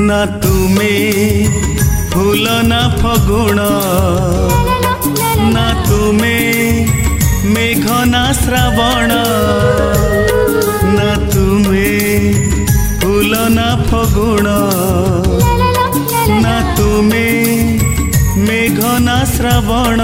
ना तुमे फूल ना फगुण ना तुमे मेघ ना श्रावण ना तुमे फूल ना फगुण ना तुमे मेघ ना श्रावण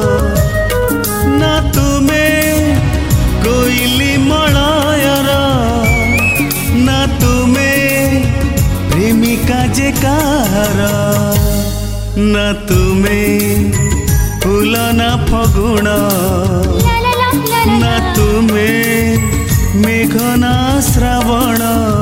ना तुमे कोइली मलयर ना तुमे प्रेमिका जे कार ना तुमे फूल ना फगुण ना तुमे मेघ ना श्रावण।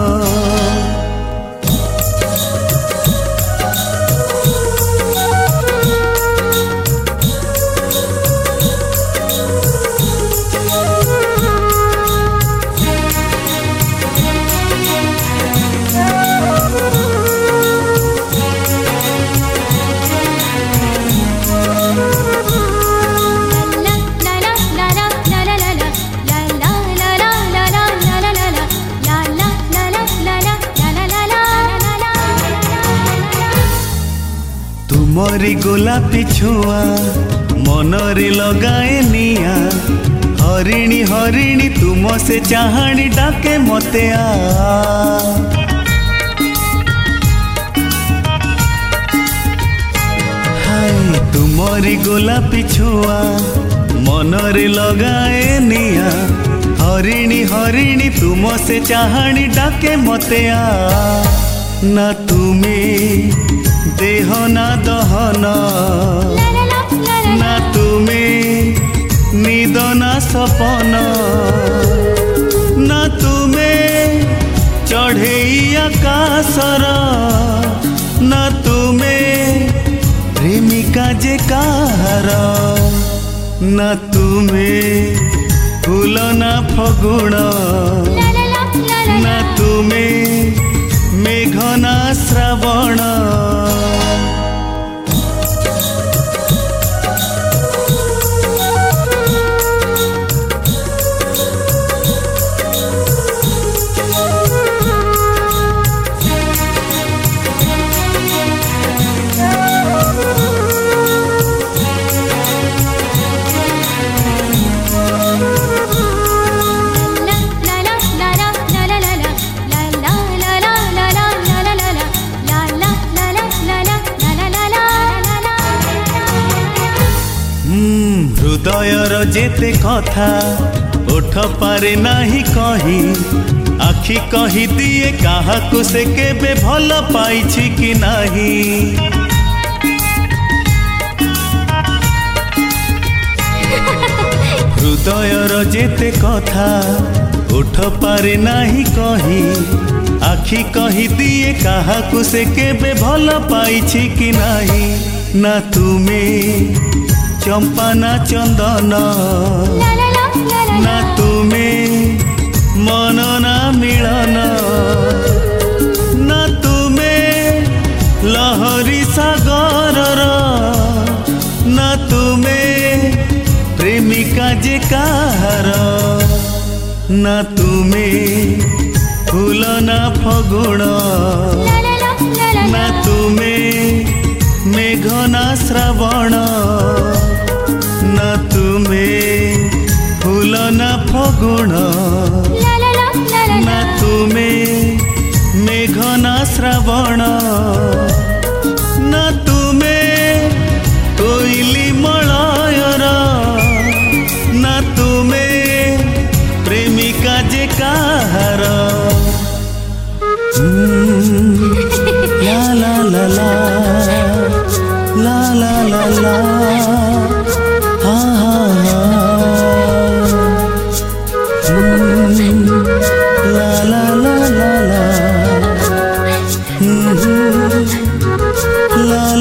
तुमरी गोलापी छुआ मनरी लगाए निया हरिणी हरिणी तुम से चाहणी डाके मते आ हाय तुमरी गोलापी छुआ मनरी लगाए निया हरिणी हरिणी तुम से चाहणी डाके मते आ ना तुमे देह ना दहन ना तुमे निद ना सपन ना तुमे चढ़ेई आकाशर ना तुमे प्रेमिका जे कार ना तुमे फूल ना फगुण ना तुमे मेघ ना श्रावण। हृदयर जेते कथा ओठ पारे नाही कही आखि कही दिए काहाकु से केबे भल पाइछि कि नाही हृदयर जेते कथा ओठ पारे नाही कही आखि कही दिए काहाकु से केबे भल पाइछि कि नाही ना तुमे चंपा ना चंदन ना तुमे मन ना मिलन ना तुमे लहरी सागर ना तुमे प्रेमिका जे कार ना तुमे फूल ना फगुण ना तुमे मेघ ना श्रावण ना तुमे फूल ना फगुण ना तुमे मेघ ना श्रावण ना तुमे कोइली मलयर ना तुमे प्रेमिका जे कार ला ला ला ला ला ला ला ला हा हा ला ला ला ला ला ला